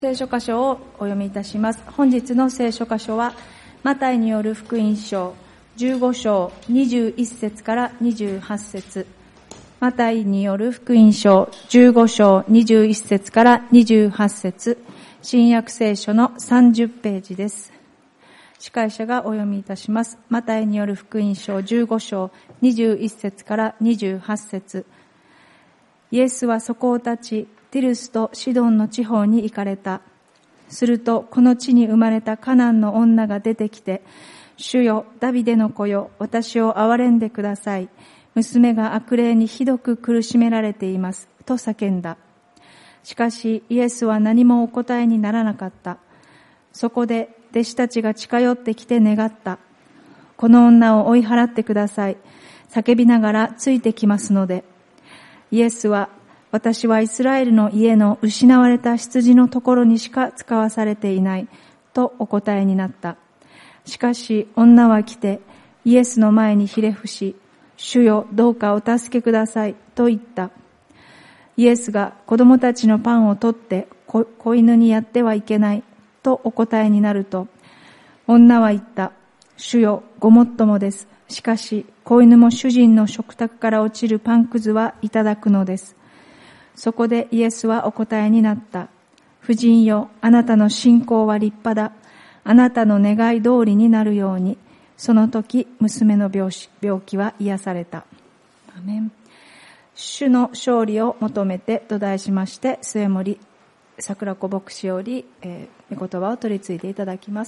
聖書箇所をお読みいたします。本日の聖書箇所はマタイによる福音書15章21節から28節、マタイによる福音書15章21節から28節、新約聖書の30ページです。司会者がお読みいたします。マタイによる福音書15章21節から28節、イエスはそこを立ち、ティルスとシドンの地方に行かれた。すると、この地に生まれたカナンの女が出てきて、主よ、ダビデの子よ、私を憐れんでください。娘が悪霊にひどく苦しめられています。と叫んだ。しかし、イエスは何もお答えにならなかった。そこで、弟子たちが近寄ってきて願った。この女を追い払ってください。叫びながらついてきますので。イエスは、私はイスラエルの家の失われた羊のところにしか使わされていない、とお答えになった。しかし女は来てイエスの前にひれ伏し、主よ、どうかお助けください、と言った。イエスが子供たちのパンを取って子犬にやってはいけない、とお答えになると、女は言った。主よ、ごもっともです。しかし子犬も主人の食卓から落ちるパンくずはいただくのです。そこでイエスはお答えになった。婦人よ、あなたの信仰は立派だ。あなたの願い通りになるように。その時、娘の病気は癒された。アメン。主の勝利を求めてと題しまして、末森桜子牧師より、御言葉を取り次いでいただきます。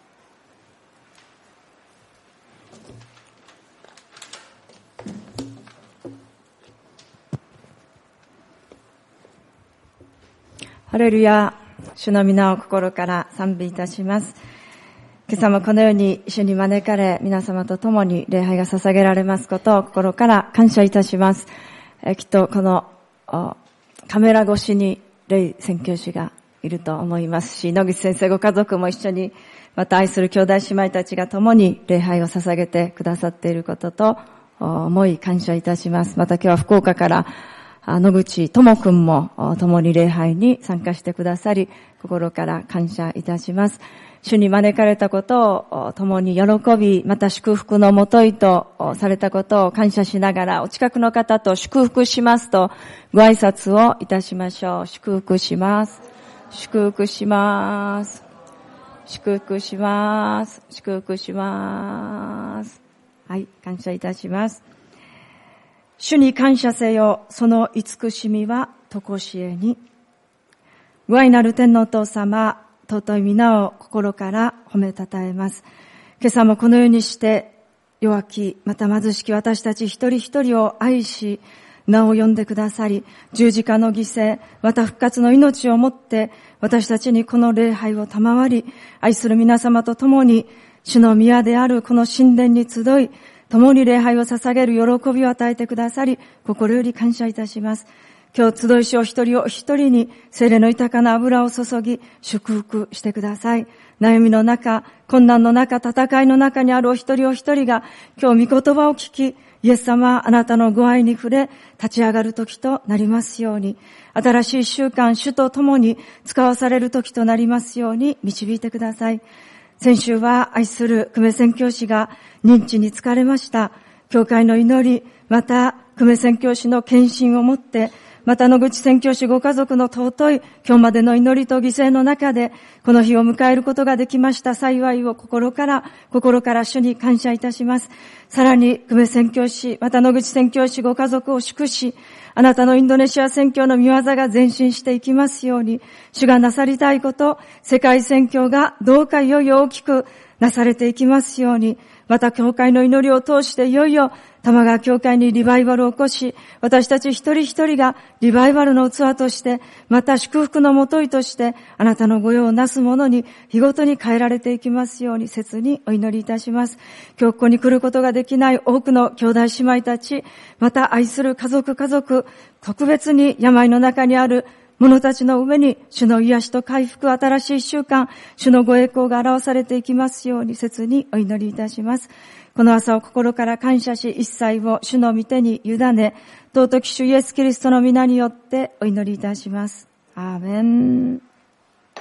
ハレルヤ、主の皆を心から賛美いたします。今朝もこのように主に招かれ、皆様と共に礼拝が捧げられますことを心から感謝いたします。きっとこのカメラ越しに霊宣教師がいると思いますし、野口先生ご家族も一緒に、また愛する兄弟姉妹たちが共に礼拝を捧げてくださっていることと思い感謝いたします。また今日は福岡から野口智くんも共に礼拝に参加してくださり、心から感謝いたします。主に招かれたことを共に喜び、また祝福のもといとされたことを感謝しながら、お近くの方と祝福しますとご挨拶をいたしましょう。祝福します。祝福します。祝福します。祝福します。はい、感謝いたします。主に感謝せよ、その慈しみはとこしえに。ご愛なる天のお父様、尊い皆を心から褒めたたえます。今朝もこのようにして弱き、また貧しき私たち一人一人を愛し、名を呼んでくださり、十字架の犠牲、また復活の命をもって私たちにこの礼拝を賜り、愛する皆様と共に主の宮であるこの神殿に集い、共に礼拝を捧げる喜びを与えてくださり、心より感謝いたします。今日集いしお一人お一人に聖霊の豊かな油を注ぎ、祝福してください。悩みの中、困難の中、戦いの中にあるお一人お一人が、今日御言葉を聞き、イエス様、あなたのご愛に触れ、立ち上がる時となりますように、新しい一週間、主と共に使わされる時となりますように導いてください。先週は愛する久米宣教師が認知に疲れました。教会の祈り、また久米宣教師の献身をもって、また野口宣教師ご家族の尊い今日までの祈りと犠牲の中で、この日を迎えることができました幸いを心から主に感謝いたします。さらに久米宣教師、また野口宣教師ご家族を祝し、あなたのインドネシア宣教の御業が前進していきますように、主がなさりたいこと、世界宣教がどうかいよいよ大きくなされていきますように、また教会の祈りを通していよいよ玉川教会にリバイバルを起こし、私たち一人一人がリバイバルの器として、また祝福のもといとして、あなたの御用をなすものに日ごとに変えられていきますように切にお祈りいたします。今日ここに来ることができない多くの兄弟姉妹たち、また愛する家族、特別に病の中にある者たちの上に主の癒しと回復、新しい一週間、主のご栄光が表されていきますように切にお祈りいたします。この朝を心から感謝し、一切を主の御手に委ね、尊き主イエスキリストの皆によってお祈りいたします。アーメン。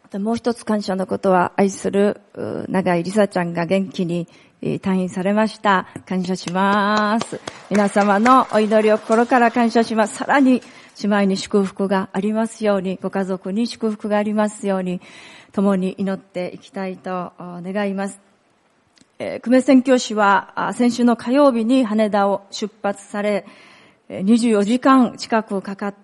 もう一つ感謝のことは、愛する永井梨沙ちゃんが元気に退院されました。感謝します。皆様のお祈りを心から感謝します。さらに姉妹に祝福がありますように、ご家族に祝福がありますように、共に祈っていきたいと願います。久米宣教師は先週の火曜日に羽田を出発され、24時間近くかかって、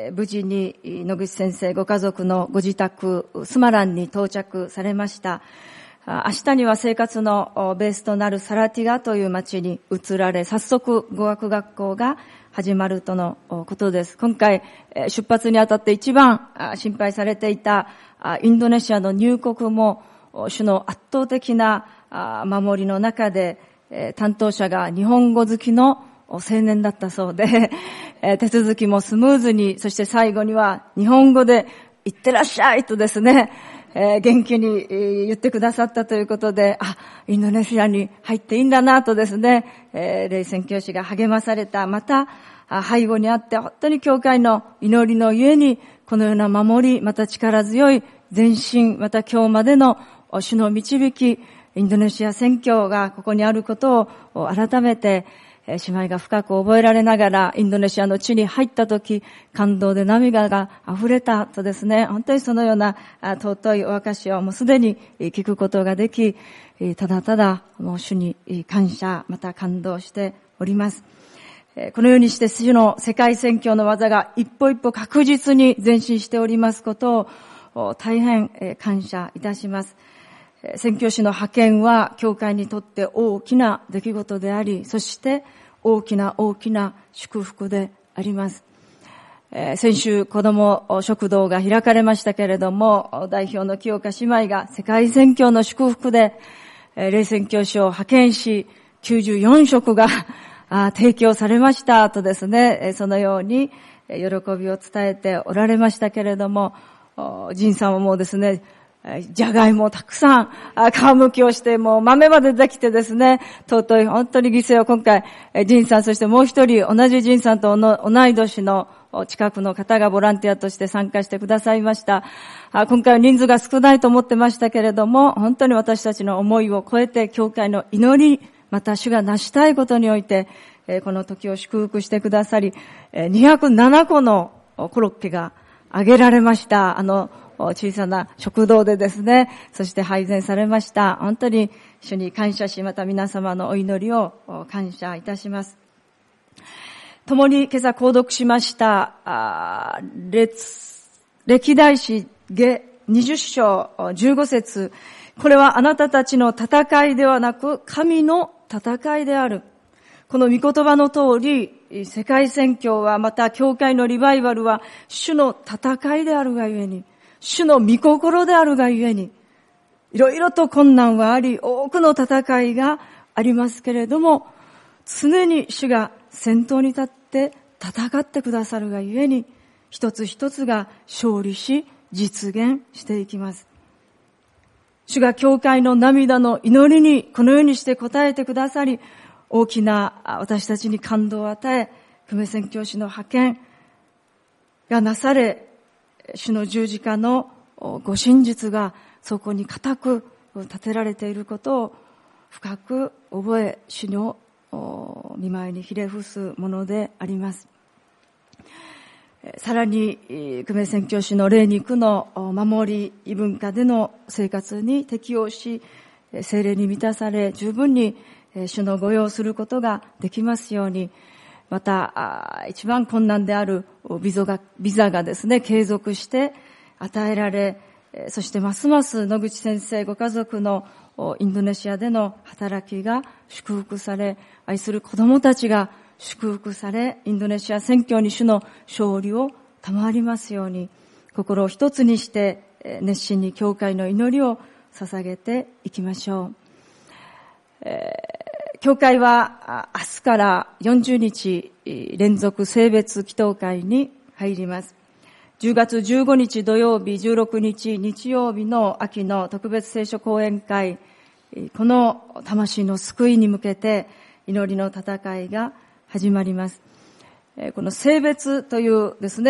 無事に野口先生ご家族のご自宅スマランに到着されました。明日には生活のベースとなるサラティガという町に移られ、早速語学学校が始まるとのことです。今回出発にあたって一番心配されていたインドネシアの入国も主の圧倒的な守りの中で、担当者が日本語好きの青年だったそうで、手続きもスムーズに、そして最後には日本語でいってらっしゃいとですね、元気に言ってくださったということで、インドネシアに入っていいんだなとですね、霊宣教師が励まされた。また背後にあって本当に教会の祈りのゆえにこのような守り、また力強い前進、また今日までの主の導き、インドネシア宣教がここにあることを改めて姉妹が深く覚えられながらインドネシアの地に入ったとき、感動で涙が溢れたとですね、本当にそのような尊いお証しをもうすでに聞くことができ、ただただもう主に感謝、また感動しております。このようにして主の世界宣教の技が一歩一歩確実に前進しておりますことを大変感謝いたします。宣教師の派遣は教会にとって大きな出来事であり、そして大きな祝福であります。先週子ども食堂が開かれましたけれども、代表の清香姉妹が世界宣教の祝福で霊宣教師を派遣し、94食が提供されましたとですね、そのように喜びを伝えておられましたけれども、ジンさんはもうですね、じゃがいもをたくさん皮むきをして、もう豆までできてですね、尊い本当に犠牲を今回ジンさん、そしてもう一人同じジンさんと同い年の近くの方がボランティアとして参加してくださいました。今回は人数が少ないと思ってましたけれども、本当に私たちの思いを超えて教会の祈り、また主が成したいことにおいてこの時を祝福してくださり、207個のコロッケがあげられました。小さな食堂でですね、そして配膳されました。本当に主に感謝し、また皆様のお祈りを感謝いたします。共に今朝購読しました歴代史下20章15節、これはあなたたちの戦いではなく神の戦いである。この御言葉の通り、世界宣教はまた教会のリバイバルは主の戦いであるがゆえに、主の御心であるがゆえに、いろいろと困難はあり、多くの戦いがありますけれども、常に主が先頭に立って戦ってくださるがゆえに、一つ一つが勝利し、実現していきます。主が教会の涙の祈りにこのようにして応えてくださり、大きな私たちに感動を与え、久米宣教師の派遣がなされ、主の十字架のご真実がそこに固く立てられていることを深く覚え、主の御前にひれ伏すものであります。さらに久米宣教師の霊肉の守り、異文化での生活に適応し、聖霊に満たされ十分に主の御用することができますように、また一番困難であるビザがですね、継続して与えられ、そしてますます野口先生ご家族のインドネシアでの働きが祝福され、愛する子供たちが祝福され、インドネシア宣教に主の勝利を賜りますように、心を一つにして熱心に教会の祈りを捧げていきましょう。教会は明日から40日連続聖別祈祷会に入ります。10月15日土曜日、16日日曜日の秋の特別聖書講演会、この魂の救いに向けて祈りの戦いが始まります。この聖別というですね、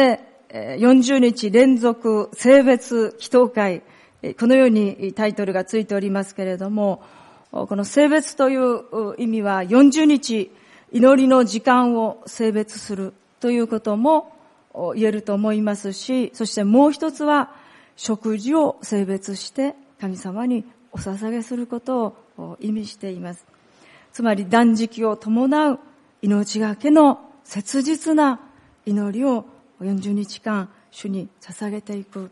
40日連続聖別祈祷会、このようにタイトルがついておりますけれども、この聖別という意味は40日祈りの時間を聖別するということも言えると思いますし、そしてもう一つは食事を聖別して神様にお捧げすることを意味しています。つまり断食を伴う命がけの切実な祈りを40日間主に捧げていく。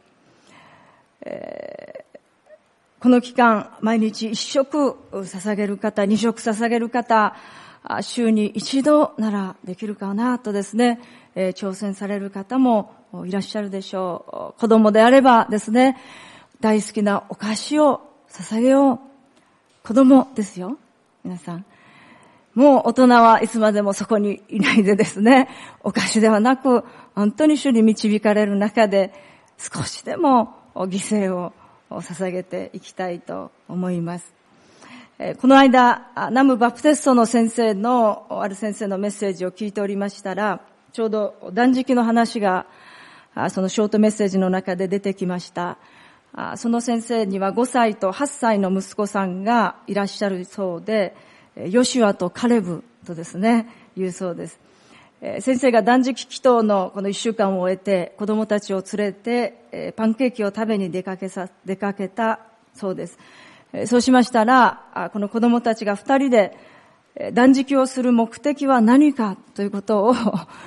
この期間毎日1食捧げる方、2食捧げる方、週に一度ならできるかなとですね、挑戦される方もいらっしゃるでしょう。子供であればですね、大好きなお菓子を捧げよう。子供ですよ、皆さん。もう大人はいつまでもそこにいないでですね、お菓子ではなく、本当に主に導かれる中で少しでも犠牲を捧げていきたいと思います。この間、南部バプテストの先生の、ある先生のメッセージを聞いておりましたら、ちょうど断食の話が、そのショートメッセージの中で出てきました。その先生には5歳と8歳の息子さんがいらっしゃるそうで、ヨシュアとカレブとですね、言うそうです。先生が断食祈祷のこの1週間を終えて、子供たちを連れて、パンケーキを食べに出かけたそうです。そうしましたら、この子供たちが2人で断食をする目的は何かということを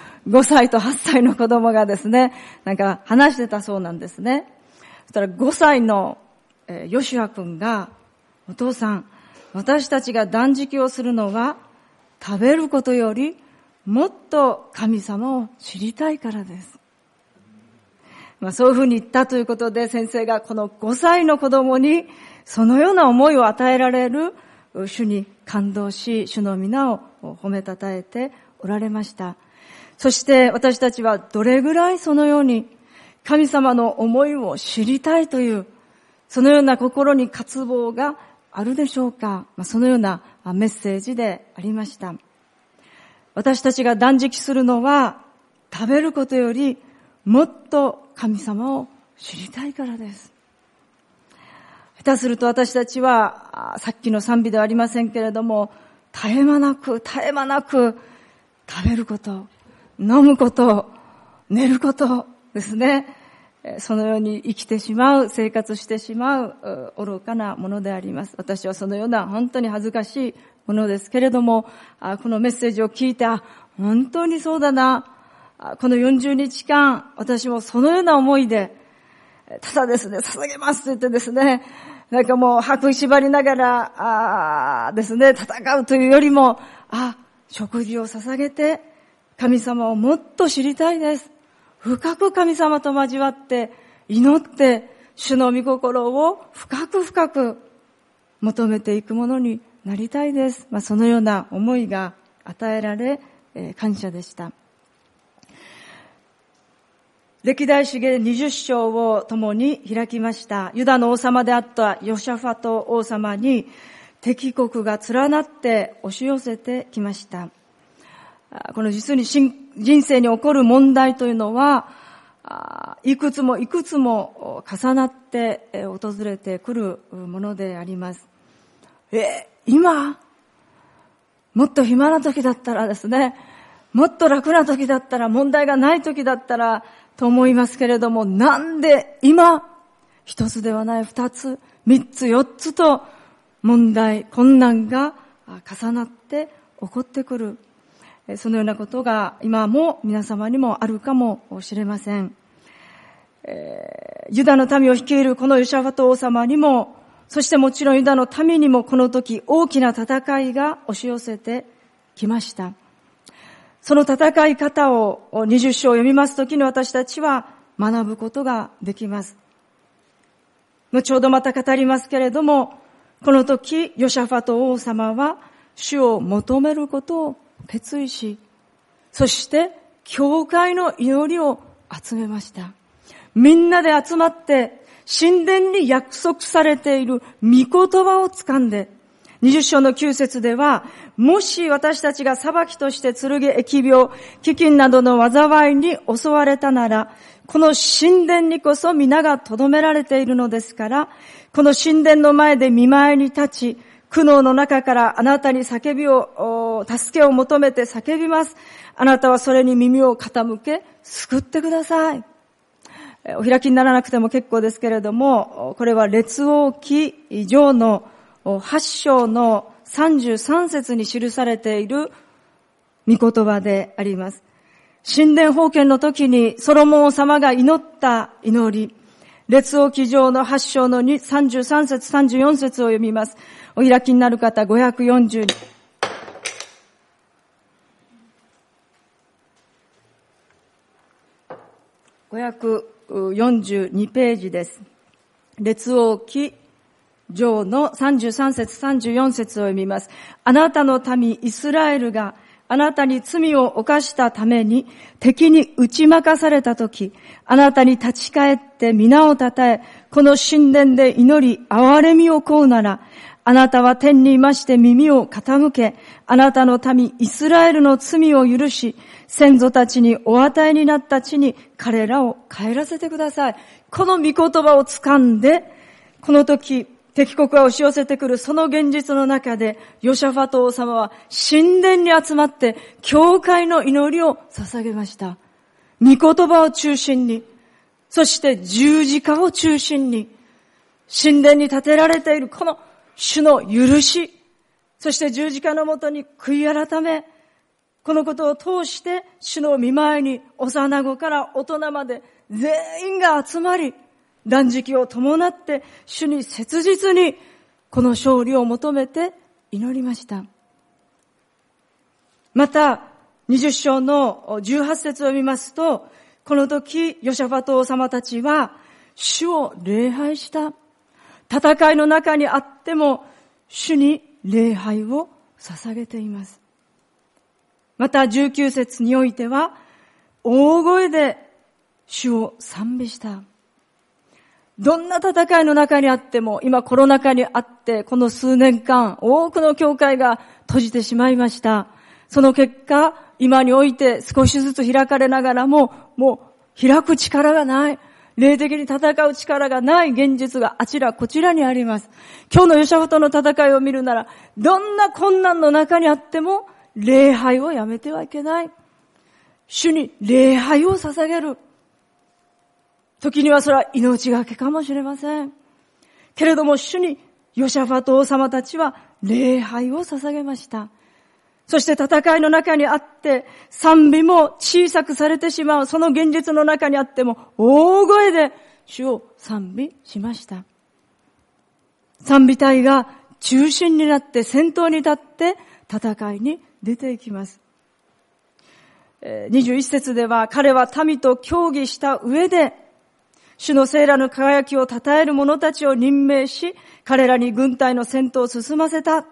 5歳と8歳の子供がですね、なんか話してたそうなんですね。そしたら5歳のヨシュア君が、お父さん、私たちが断食をするのは食べることよりもっと神様を知りたいからです。そういうふうに言ったということで、先生がこの5歳の子供にそのような思いを与えられる主に感動し、主の皆を褒めたたえておられました。そして私たちはどれぐらいそのように神様の思いを知りたいという、そのような心に渇望があるでしょうか。そのようなメッセージでありました。私たちが断食するのは食べることよりもっと神様を知りたいからです。下手すると私たちはさっきの賛美ではありませんけれども、絶え間なく食べること、飲むこと、寝ることですね。そのように生きてしまう、生活してしまう愚かなものであります。私はそのような本当に恥ずかしいものですけれども、このメッセージを聞いて、本当にそうだな。この40日間、私もそのような思いで、ただですね、捧げますと言ってですね、なんかもう歯食いしばりながら、ですね、戦うというよりも、食事を捧げて、神様をもっと知りたいです。深く神様と交わって祈って主の御心を深く求めていくものになりたいです。そのような思いが与えられ、感謝でした。歴代史下20章を共に開きました。ユダの王様であったヨシャファト王様に敵国が連なって押し寄せてきました。この実に人生に起こる問題というのは、いくつも重なって訪れてくるものであります。今、もっと暇な時だったらですね、もっと楽な時だったら、問題がない時だったらと思いますけれども、なんで今、一つではない二つ、三つ、四つと問題、困難が重なって起こってくる。そのようなことが今も皆様にもあるかもしれません。ユダの民を率いるこのヨシャファト王様にも、そしてもちろんユダの民にもこの時大きな戦いが押し寄せてきました。その戦い方を20章を読みますときに私たちは学ぶことができます。後ほどまた語りますけれども、この時ヨシャファト王様は主を求めることを決意し、そして教会の祈りを集めました。みんなで集まって神殿に約束されている御言葉を掴んで、 20章の9節では、もし私たちが裁きとして剣、疫病、飢饉などの災いに襲われたなら、この神殿にこそ皆が留められているのですから、この神殿の前で御前に立ち、苦悩の中からあなたに助けを求めて叫びます。あなたはそれに耳を傾け、救ってください。お開きにならなくても結構ですけれども、これは列王記上の8章の33節に記されている御言葉であります。神殿封建の時にソロモン様が祈った祈り、列王記上の8章の33節34節を読みます。お開きになる方542ページです。列王記上の33節34節を読みます。あなたの民イスラエルがあなたに罪を犯したために敵に打ち負かされたとき、あなたに立ち返って皆をたたえ、この神殿で祈り、憐れみを請うなら、あなたは天にいまして耳を傾け、あなたの民イスラエルの罪を許し、先祖たちにお与えになった地に彼らを帰らせてください。この御言葉を掴んで、この時、敵国が押し寄せてくるその現実の中で、ヨシャファト王様は神殿に集まって、教会の祈りを捧げました。御言葉を中心に、そして十字架を中心に、神殿に建てられているこの主の許し、そして十字架のもとに悔い改め、このことを通して主の御前に幼子から大人まで全員が集まり、断食を伴って主に切実にこの勝利を求めて祈りました。また20章の18節を読みますと、この時ヨシャファト王様たちは主を礼拝した。戦いの中にあっても主に礼拝を捧げています。また19節においては大声で主を賛美した。どんな戦いの中にあっても、今コロナ禍にあってこの数年間多くの教会が閉じてしまいました。その結果、今において少しずつ開かれながらも、もう開く力がない。霊的に戦う力がない現実があちらこちらにあります。今日のヨシャファトの戦いを見るなら、どんな困難の中にあっても、礼拝をやめてはいけない。主に礼拝を捧げる。時にはそれは命がけかもしれません。けれども主にヨシャファト王様たちは礼拝を捧げました。そして戦いの中にあって賛美も小さくされてしまうその現実の中にあっても大声で主を賛美しました。賛美隊が中心になって先頭に立って戦いに出ていきます。21節では彼は民と協議した上で主の聖らの輝きを称える者たちを任命し、彼らに軍隊の戦闘を進ませた。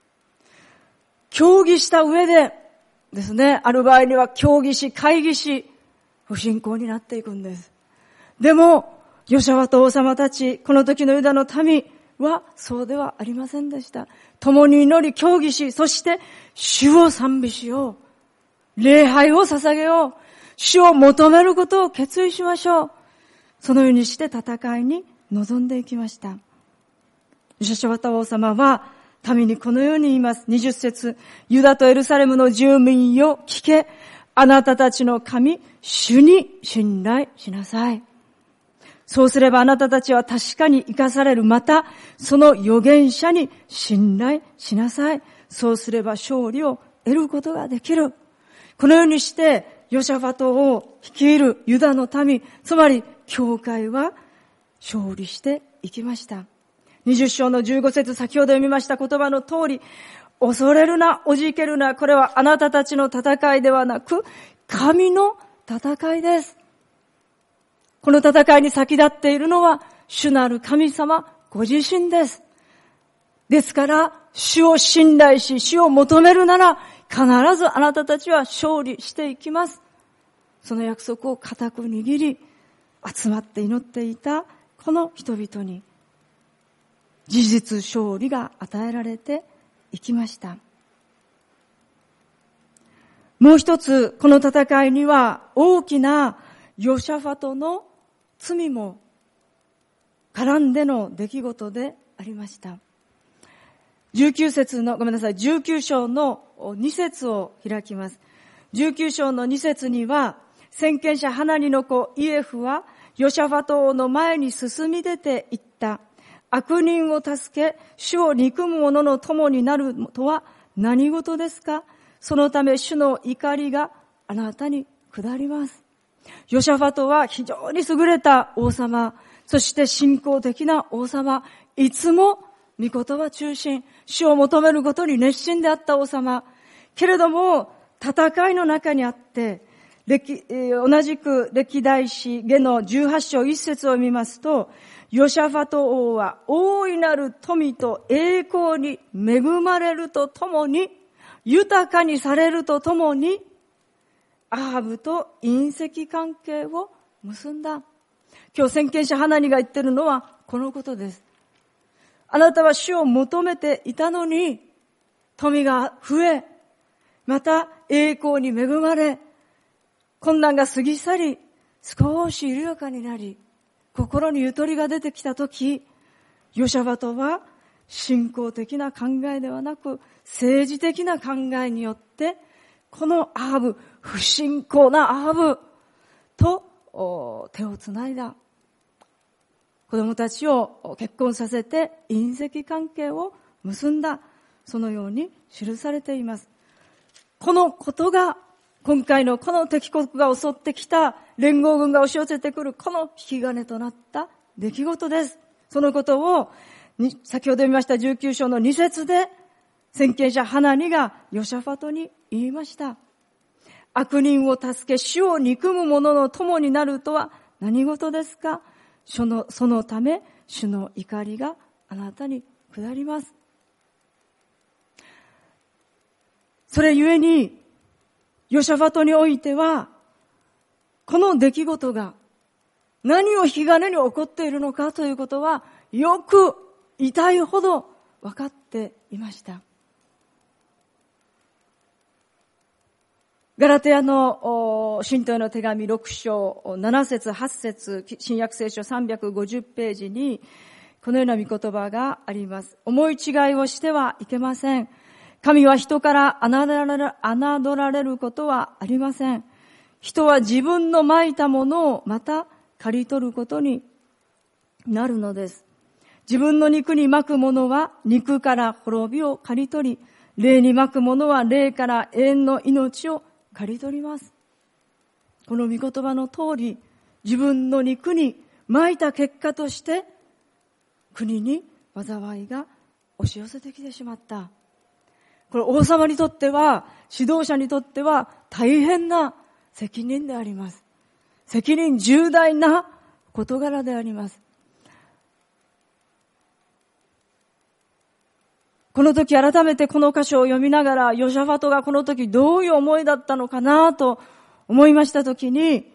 協議した上でですね、ある場合には協議し、会議し、不信仰になっていくんです。でも、ヨシャファト王様たち、この時のユダの民はそうではありませんでした。共に祈り、協議し、そして主を賛美しよう。礼拝を捧げよう。主を求めることを決意しましょう。そのようにして戦いに臨んでいきました。ヨシャファト王様は民にこのように言います。20節、ユダとエルサレムの住民よ聞け、あなたたちの神、主に信頼しなさい。そうすればあなたたちは確かに生かされる。また、その預言者に信頼しなさい。そうすれば勝利を得ることができる。このようにして、ヨシャファトを率いるユダの民、つまり教会は勝利していきました。20章の15節、先ほど読みました言葉の通り、恐れるな、おじけるな、これはあなたたちの戦いではなく、神の戦いです。この戦いに先立っているのは、主なる神様ご自身です。ですから、主を信頼し、主を求めるなら、必ずあなたたちは勝利していきます。その約束を固く握り、集まって祈っていたこの人々に、事実勝利が与えられて生きました。もう一つ、この戦いには大きなヨシャファトの罪も絡んでの出来事でありました。19章の2節を開きます。19章の2節には、先見者ハナニの子イエフはヨシャファト王の前に進み出て行った。悪人を助け、主を憎む者の友になるとは何事ですか？そのため主の怒りがあなたに下ります。ヨシャファトは非常に優れた王様、そして信仰的な王様、いつも御言葉中心、主を求めることに熱心であった王様。けれども、戦いの中にあって、同じく歴代史下の18章1節を見ますと、ヨシャファト王は大いなる富と栄光に恵まれるとともに、豊かにされるとともに、アハブと姻戚関係を結んだ。今日先見者ハナニが言ってるのはこのことです。あなたは主を求めていたのに、富が増え、また栄光に恵まれ、困難が過ぎ去り、少し緩やかになり、心にゆとりが出てきたとき、ヨシャファトは信仰的な考えではなく、政治的な考えによって、このアハブ、不信仰なアハブと手をつないだ。子供たちを結婚させて姻戚関係を結んだ。そのように記されています。このことが、今回のこの敵国が襲ってきた連合軍が押し寄せてくるこの引き金となった出来事です。そのことを先ほど見ました19章の2節で先見者ハナニがヨシャファトに言いました。悪人を助け主を憎む者の友になるとは何事ですか？そのため主の怒りがあなたに下ります。それゆえにヨシャファトにおいてはこの出来事が何を引き金に起こっているのかということはよく痛いほど分かっていました。ガラテヤの信徒への手紙6章7節8節新約聖書350ページにこのような御言葉があります。思い違いをしてはいけません。神は人から侮られることはありません。人は自分の蒔いたものをまた刈り取ることになるのです。自分の肉に蒔くものは肉から滅びを刈り取り、霊に蒔くものは霊から永遠の命を刈り取ります。この御言葉の通り、自分の肉に蒔いた結果として国に災いが押し寄せてきてしまった。これ王様にとっては、指導者にとっては大変な責任であります。責任重大な事柄であります。この時改めてこの箇所を読みながら、ヨシャファトがこの時どういう思いだったのかなと思いました時に、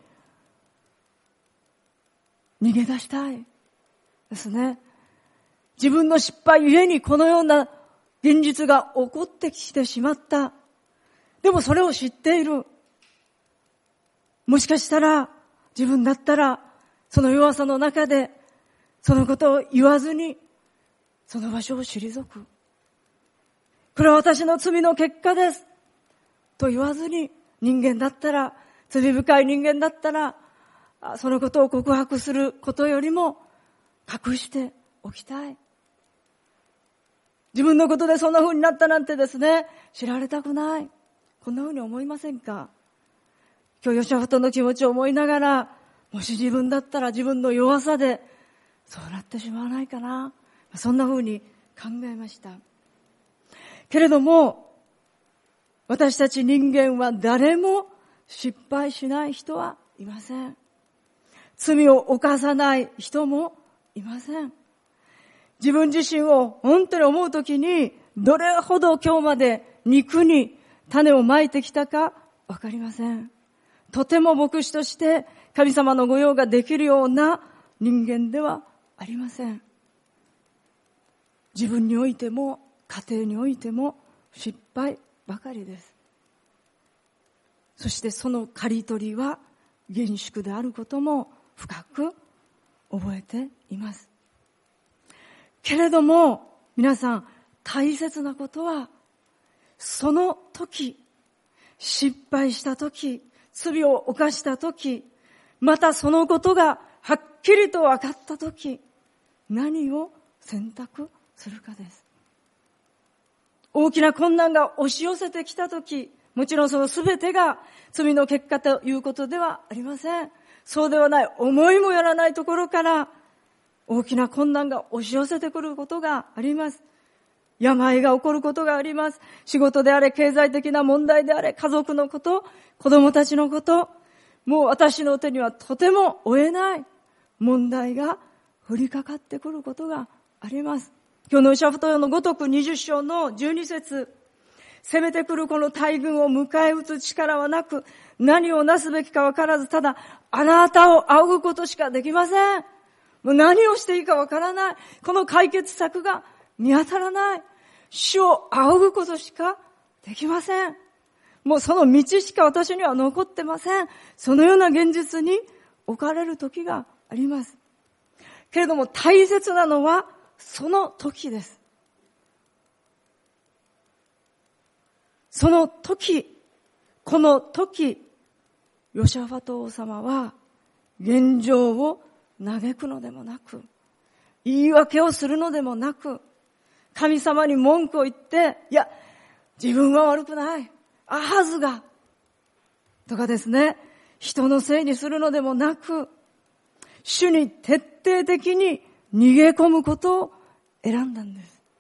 逃げ出したいですね。自分の失敗ゆえにこのような現実が起こってきてしまった。でもそれを知っている。もしかしたら自分だったらその弱さの中でそのことを言わずにその場所を退く。これは私の罪の結果ですと言わずに、人間だったら、罪深い人間だったらそのことを告白することよりも隠しておきたい。自分のことでそんな風になったなんてですね、知られたくない。こんな風に思いませんか？今日ヨシャファトの気持ちを思いながら、もし自分だったら自分の弱さでそうなってしまわないかな。そんな風に考えました。けれども、私たち人間は誰も失敗しない人はいません。罪を犯さない人もいません。自分自身を本当に思うときに、どれほど今日まで肉に種をまいてきたかわかりません。とても牧師として神様の御用ができるような人間ではありません。自分においても家庭においても失敗ばかりです。そしてその刈り取りは厳粛であることも深く覚えています。けれども皆さん、大切なことは、その時、失敗した時、罪を犯した時、またそのことがはっきりと分かった時、何を選択するかです。大きな困難が押し寄せてきた時、もちろんその全てが罪の結果ということではありません。そうではない、思いもやらないところから大きな困難が押し寄せてくることがあります。病が起こることがあります。仕事であれ、経済的な問題であれ、家族のこと、子供たちのこと、もう私の手にはとても負えない問題が降りかかってくることがあります。今日のヨシャファトのごとく20章の12節、攻めてくるこの大軍を迎え撃つ力はなく、何をなすべきか分からず、ただあなたを仰ぐことしかできません。もう何をしていいか分からない。この解決策が見当たらない。主を仰ぐことしかできません。もうその道しか私には残ってません。そのような現実に置かれる時があります。けれども大切なのはその時です。その時、この時、ヨシャファト王様は現状を嘆くのでもなく、言い訳をするのでもなく、神様に文句を言って、いや、自分は悪くない。アハズが。とかですね、人のせいにするのでもなく、主に徹底的に逃げ込むことを選んだんです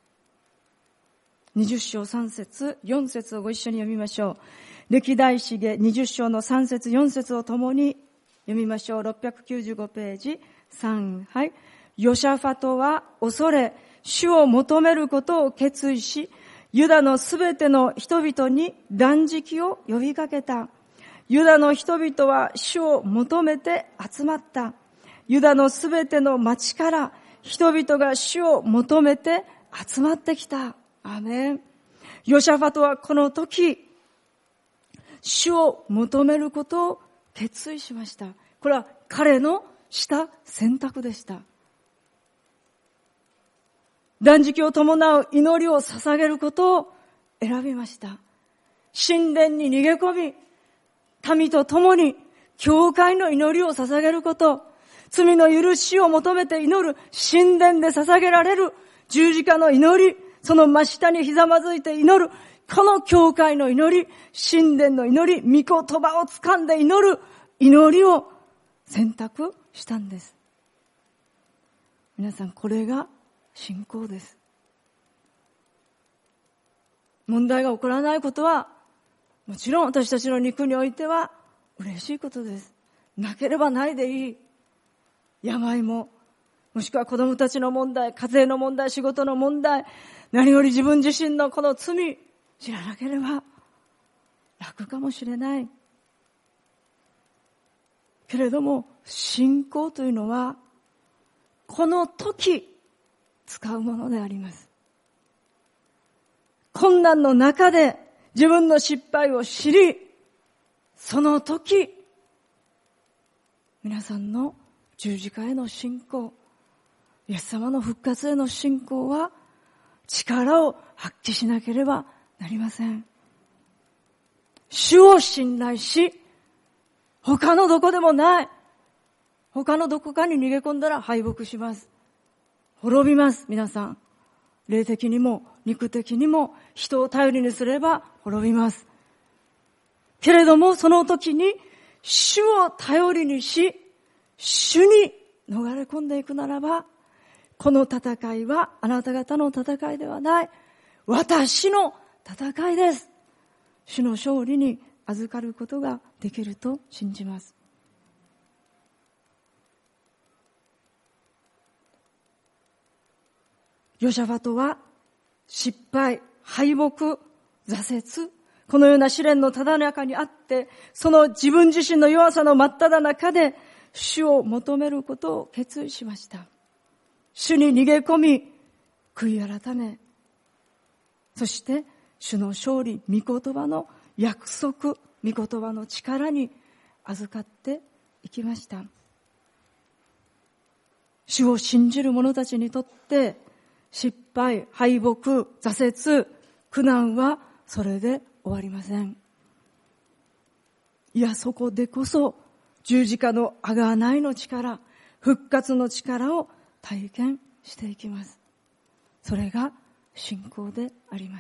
。20章3節4節をご一緒に読みましょう。歴代史下20章の3節4節を共に読みましょう。695ページ3、はい。ヨシャファトは恐れ、主を求めることを決意し、ユダのすべての人々に断食を呼びかけた。ユダの人々は主を求めて集まった。ユダのすべての町から人々が主を求めて集まってきた。アーメン。ヨシャファトはこの時、主を求めることを決意しました。これは彼のした選択でした。断食を伴う祈りを捧げることを選びました。神殿に逃げ込み、民と共に教会の祈りを捧げること、罪の許しを求めて祈る神殿で捧げられる十字架の祈り、その真下にひざまずいて祈る、この教会の祈り、神殿の祈り、御言葉を掴んで祈る祈りを選択したんです。皆さん、これが信仰です。問題が起こらないことは、もちろん私たちの肉においては嬉しいことです。なければないでいい。病も、もしくは子供たちの問題、家庭の問題、仕事の問題、何より自分自身のこの罪、知らなければ楽かもしれない。けれども、信仰というのは、この時、使うものであります。困難の中で自分の失敗を知り、その時、皆さんの十字架への信仰、イエス様の復活への信仰は力を発揮しなければなりません。主を信頼し、他のどこでもない、他のどこかに逃げ込んだら敗北します。滅びます、皆さん。霊的にも肉的にも人を頼りにすれば滅びます。けれどもその時に主を頼りにし、主に逃れ込んでいくならば、この戦いはあなた方の戦いではない。私の戦いです。主の勝利に預かることができると信じます。ヨシャファトは失敗、敗北、挫折、このような試練のただ中にあって、その自分自身の弱さの真っ只中で主を求めることを決意しました。主に逃げ込み、悔い改め、 そして主の勝利、御言葉の約束、御言葉の力に預かっていきました。主を信じる者たちにとって失敗、敗北、挫折、苦難はそれで終わりません。いや、そこでこそ十字架の贖いの力、復活の力を体験していきます。それが信仰であります。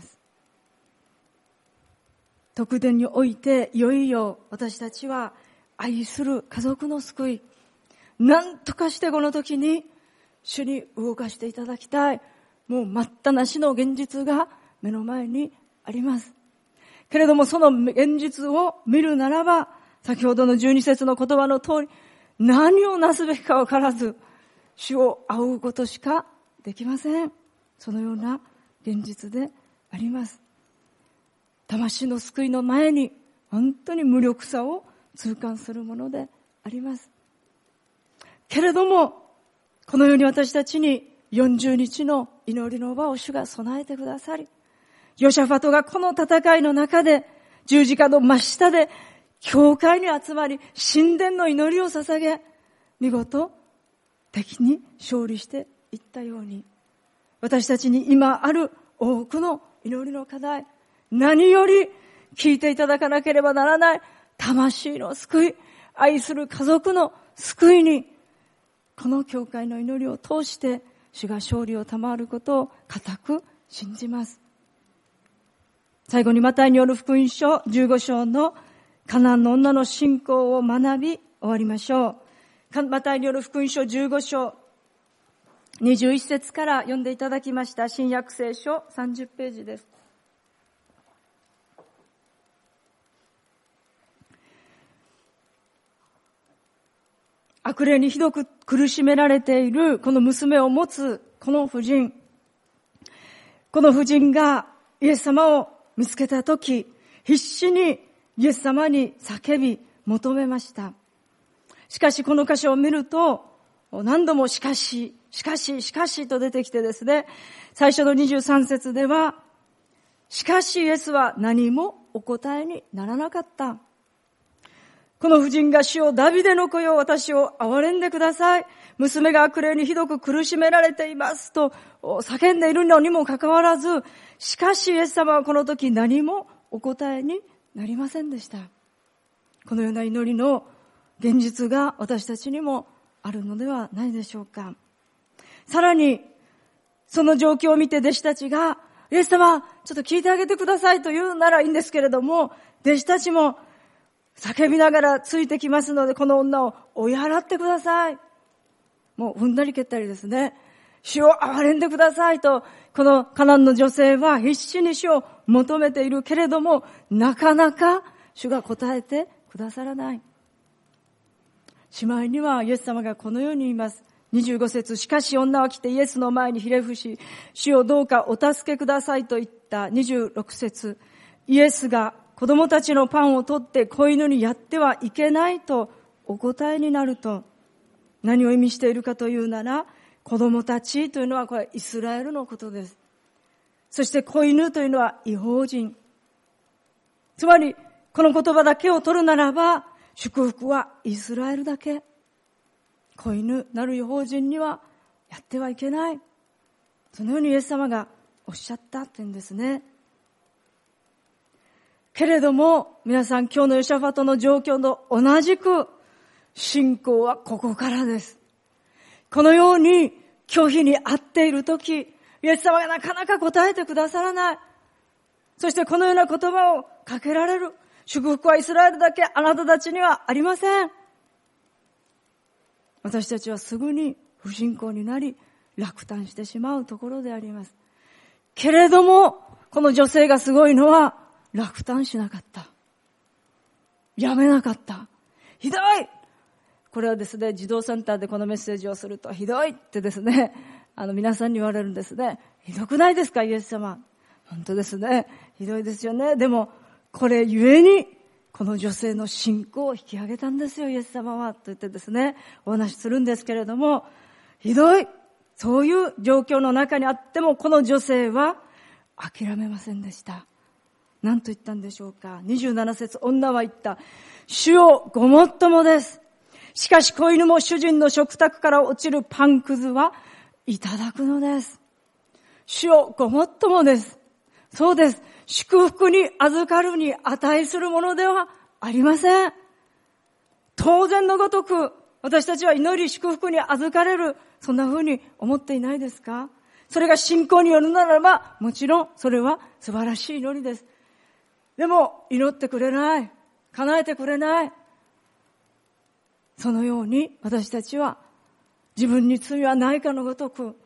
特典においていよいよ私たちは愛する家族の救い、何とかしてこの時に主に動かしていただきたい。もう待ったなしの現実が目の前にあります。けれどもその現実を見るならば、先ほどの12節の言葉の通り、何をなすべきか分からず、主を仰ぐことしかできません。そのような現実であります。魂の救いの前に本当に無力さを痛感するものであります。けれども、このように私たちに40日の祈りの場を主が備えてくださり、ヨシャファトがこの戦いの中で十字架の真下で教会に集まり神殿の祈りを捧げ、見事敵に勝利していったように、私たちに今ある多くの祈りの課題、何より聞いていただかなければならない魂の救い、愛する家族の救いに、この教会の祈りを通して主が勝利を賜ることを固く信じます。最後にマタイによる福音書15章のカナンの女の信仰を学び終わりましょう。マタイによる福音書15章21節から読んでいただきました新約聖書30ページです。悪霊にひどく苦しめられているこの娘を持つこの婦人がイエス様を見つけたとき、必死にイエス様に叫び求めました。しかしこの箇所を見ると、何度もしかしと出てきてですね、最初の23節では、しかしイエスは何もお答えにならなかった。この婦人が主よ、ダビデの子よ、私を憐れんでください。娘が悪霊にひどく苦しめられていますと叫んでいるのにもかかわらず、しかしイエス様はこの時何もお答えになりませんでした。このような祈りの現実が私たちにもあるのではないでしょうか。さらにその状況を見て弟子たちが、イエス様ちょっと聞いてあげてくださいと言うならいいんですけれども、弟子たちも叫びながらついてきますので、この女を追い払ってください。もう踏んだり蹴ったりですね。主を憐れんでくださいと、このカナンの女性は必死に主を求めているけれども、なかなか主が答えてくださらない。しまいにはイエス様がこのように言います。25節、しかし女は来てイエスの前にひれ伏し、主をどうかお助けくださいと言った。26節、イエスが子供たちのパンを取って子犬にやってはいけないとお答えになると、何を意味しているかというなら、子供たちというのはこれイスラエルのことです。そして子犬というのは異邦人。つまりこの言葉だけを取るならば、祝福はイスラエルだけ。子犬なる異邦人にはやってはいけない。そのようにイエス様がおっしゃったって言うんですね。けれども皆さん、今日のヨシャファトの状況と同じく信仰はここからです。このように拒否にあっているとき、イエス様がなかなか答えてくださらない。そしてこのような言葉をかけられる。祝福はイスラエルだけ、あなたたちにはありません。私たちはすぐに不信仰になり落胆してしまうところであります。けれどもこの女性がすごいのは、落胆しなかった。やめなかった。ひどい。これはですね、児童センターでこのメッセージをすると、ひどいってですね、皆さんに言われるんですね。ひどくないですか、イエス様。本当ですね。ひどいですよね。でも、これゆえに、この女性の信仰を引き上げたんですよ、イエス様は。と言ってですね、お話しするんですけれども、ひどい。そういう状況の中にあっても、この女性は、 諦めませんでした。何と言ったんでしょうか。27節、女は言った。主よ、ごもっともです。しかし子犬も主人の食卓から落ちるパンくずはいただくのです。主よ、ごもっともです。そうです。祝福に預かるに値するものではありません。当然のごとく私たちは祈り祝福に預かれる、そんな風に思っていないですか？それが信仰によるならば、もちろんそれは素晴らしい祈りです。でも祈ってくれない、叶えてくれない。そのように私たちは自分に罪はないかのごとく、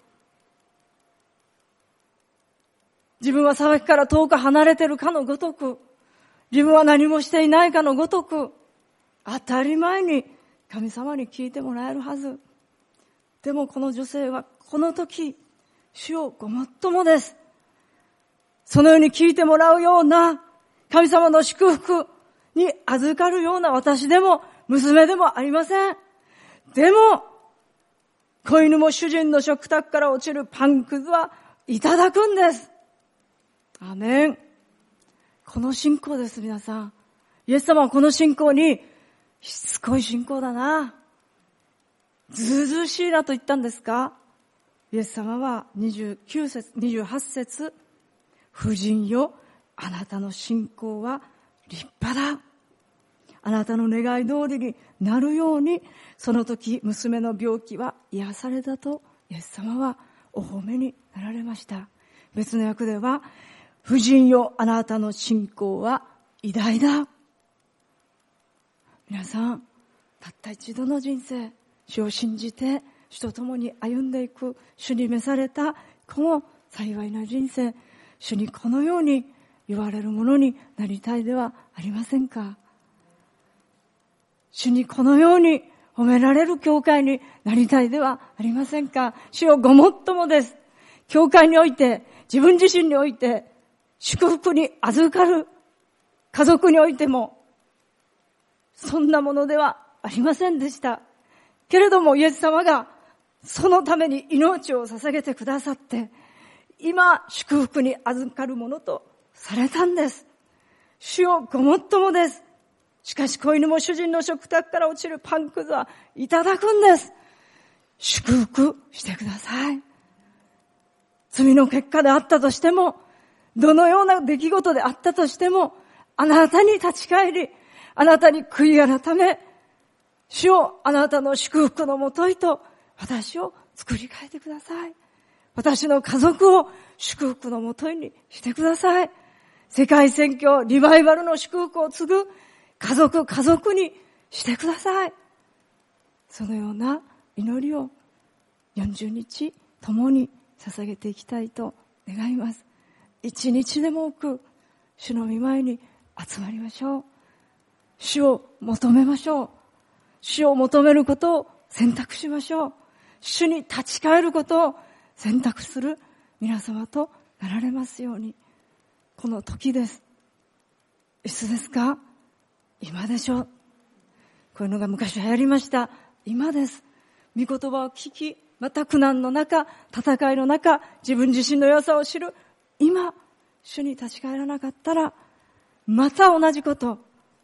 自分は裁きから遠く離れているかのごとく、自分は何もしていないかのごとく、当たり前に神様に聞いてもらえるはず。でもこの女性はこの時、主よごもっともです。そのように聞いてもらうような神様の祝福に預かるような私でも娘でもありません。でも子犬も主人の食卓から落ちるパンくずはいただくんです。アメン。この信仰です。皆さん、イエス様はこの信仰にしつこい信仰だな、ずうずうしいなと言ったんですか？イエス様は29節、28節、婦人よ、あなたの信仰は立派だ。あなたの願い通りになるように、その時娘の病気は癒されたとイエス様はお褒めになられました。別の訳では、婦人よ、あなたの信仰は偉大だ。皆さん、たった一度の人生、主を信じて主と共に歩んでいく、主に召されたこの幸いな人生、主にこのように言われるものになりたいではありませんか？主にこのように褒められる教会になりたいではありませんか？主よごもっともです。教会において、自分自身において祝福に預かる、家族においてもそんなものではありませんでした。けれどもイエス様がそのために命を捧げてくださって、今祝福に預かるものとされたんです。主よごもっともです。しかし子犬も主人の食卓から落ちるパンくずはいただくんです。祝福してください。罪の結果であったとしても、どのような出来事であったとしても、あなたに立ち返り、あなたに悔い改め、主をあなたの祝福のもとへと私を作り変えてください。私の家族を祝福のもとにしてください。世界宣教リバイバルの祝福を継ぐ家族にしてください。そのような祈りを40日共に捧げていきたいと願います。一日でも多く主の御前に集まりましょう。主を求めましょう。主を求めることを選択しましょう。主に立ち返ることを選択する皆様となられますように。この時です。いつですか？今でしょう。こういうのが昔流行りました。今です。御言葉を聞き、また苦難の中、戦いの中、自分自身の弱さを知る今、主に立ち返らなかったら、また同じこと、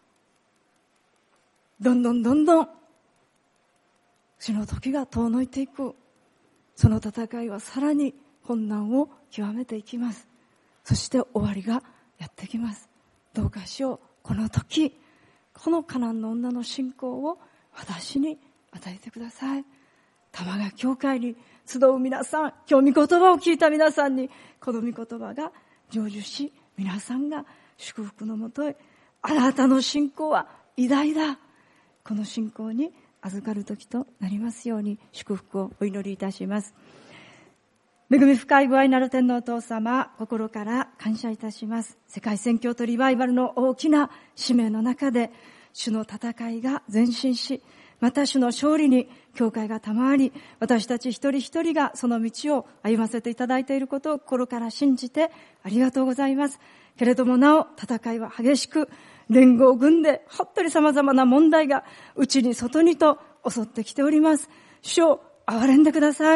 どんどん主の時が遠のいていく。その戦いはさらに困難を極めていきます。そして終わりがやってきます。どうかしよう、この時、このカナンの女の信仰を私に与えてください。玉川教会に集う皆さん、今日御言葉を聞いた皆さんに、この御言葉が成就し、皆さんが祝福のもとへ、あなたの信仰は偉大だ。この信仰に預かる時となりますように、祝福をお祈りいたします。恵み深いご愛なる天のお父様、心から感謝いたします。世界宣教とリバイバルの大きな使命の中で、主の戦いが前進し、また主の勝利に教会が賜り、私たち一人一人がその道を歩ませていただいていることを心から信じてありがとうございます。けれどもなお戦いは激しく、連合軍で本当に様々な問題が内に外にと襲ってきております。主を憐れんでください。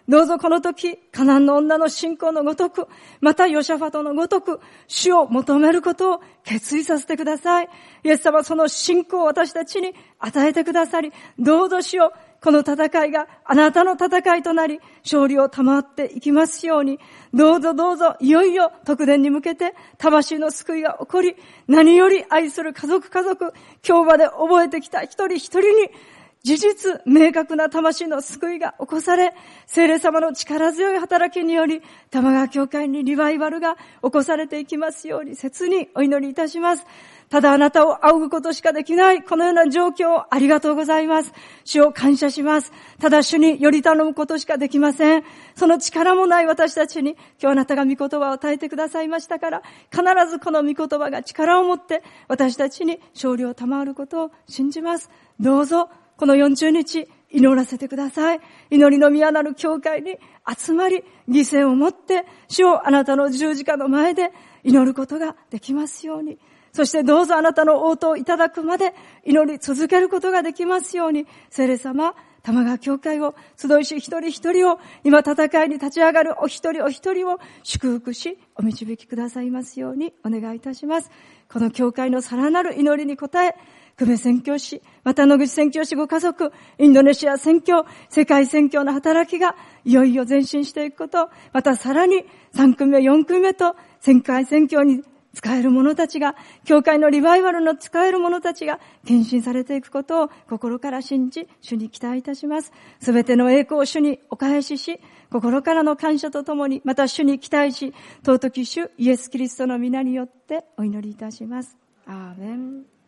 どうぞこの時、カナンの女の信仰のごとく、またヨシャファトのごとく、主を求めることを決意させてください。イエス様、その信仰を私たちに与えてくださり、どうぞ主よ、この戦いがあなたの戦いとなり、勝利を賜っていきますように、どうぞどうぞ、いよいよ特典に向けて魂の救いが起こり、何より愛する家族、今日まで覚えてきた一人一人に、事実、明確な魂の救いが起こされ、聖霊様の力強い働きにより、玉川教会にリバイバルが起こされていきますように、切にお祈りいたします。ただあなたを仰ぐことしかできない、このような状況をありがとうございます。主を感謝します。ただ主により頼むことしかできません。その力もない私たちに、今日あなたが御言葉を与えてくださいましたから、必ずこの御言葉が力を持って、私たちに勝利を賜ることを信じます。どうぞ、この40日、祈らせてください。祈りの宮なる教会に集まり、犠牲をもって、主をあなたの十字架の前で祈ることができますように。そしてどうぞあなたの応答をいただくまで祈り続けることができますように、聖霊様、玉川教会を、集いし一人一人を、今戦いに立ち上がるお一人お一人を祝福し、お導きくださいますようにお願いいたします。この教会のさらなる祈りに応え、久米宣教師、また野口宣教師ご家族、インドネシア宣教、世界宣教の働きがいよいよ前進していくこと、またさらに3組目、4組目と世界宣教に使える者たちが、教会のリバイバルの使える者たちが献身されていくことを心から信じ、主に期待いたします。すべての栄光を主にお返しし、心からの感謝とともに、また主に期待し、尊き主イエス・キリストの皆によってお祈りいたします。アーメン。